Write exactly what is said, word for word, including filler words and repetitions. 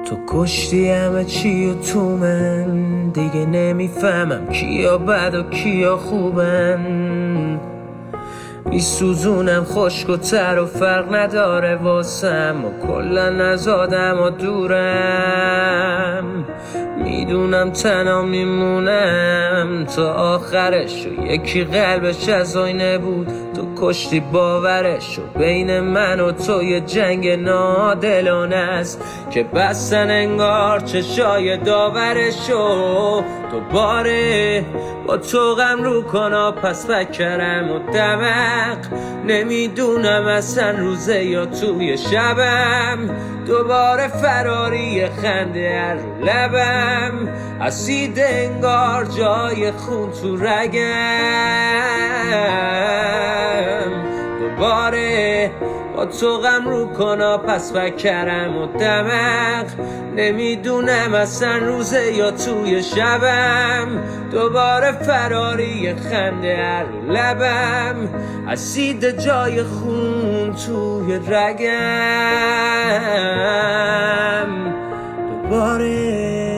تو کشتی همه چی و تو من دیگه نمیفهمم کیا بد و کیا خوبن. میسوزونم خشک و تر و فرق نداره واسم و کلن از آدم و دورم. میدونم تنها میمونم تا آخرش و یکی قلبش از آینه بود. تو کشتی باورش و بین من و تو یه جنگ نادلانه است که بستن انگار چشای داورشو. دوباره با تو غم رو کنا پس فکرم و دمق نمیدونم اصلا روزه یا توی شبم. دوباره فراری خنده هر رو لبم اسید انگار جای خون تو رگم. دوباره با تو غم رو کنا پس فکرم و دمق نمیدونم اصلا روزه یا توی شبم. دوباره فراری خنده هر رو لبم اسید جای خون توی رگم. دوباره